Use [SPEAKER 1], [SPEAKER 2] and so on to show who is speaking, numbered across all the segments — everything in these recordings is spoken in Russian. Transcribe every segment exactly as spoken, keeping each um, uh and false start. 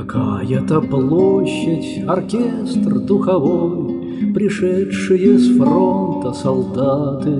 [SPEAKER 1] Какая-то площадь, оркестр духовой, пришедшие с фронта солдаты,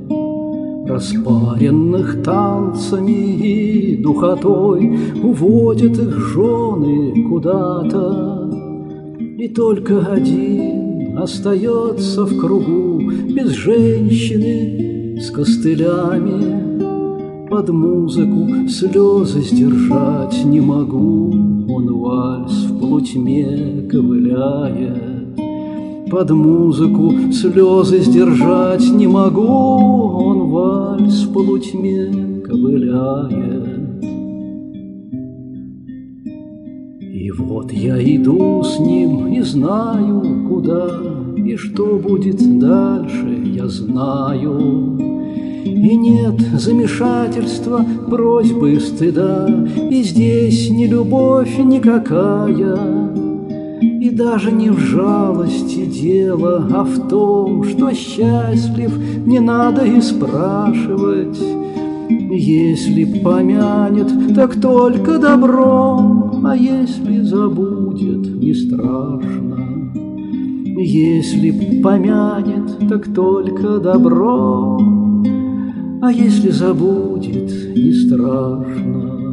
[SPEAKER 1] распаренных танцами и духотой, уводят их жены куда-то. И только один остается в кругу, без женщины, с костылями. Под музыку слезы сдержать не могу, он вальс в полутьме ковыляет. Под музыку слезы сдержать не могу, он вальс в полутьме ковыляет. И вот я иду с ним и знаю, куда и что будет дальше, я знаю. И нет замешательства, просьбы и стыда, и здесь не любовь никакая. И даже не в жалости дело, а в том, что счастлив, не надо и спрашивать. Если помянет, так только добром, а если забудет, не страшно. Если помянет, так только добром, а если забудет, не страшно.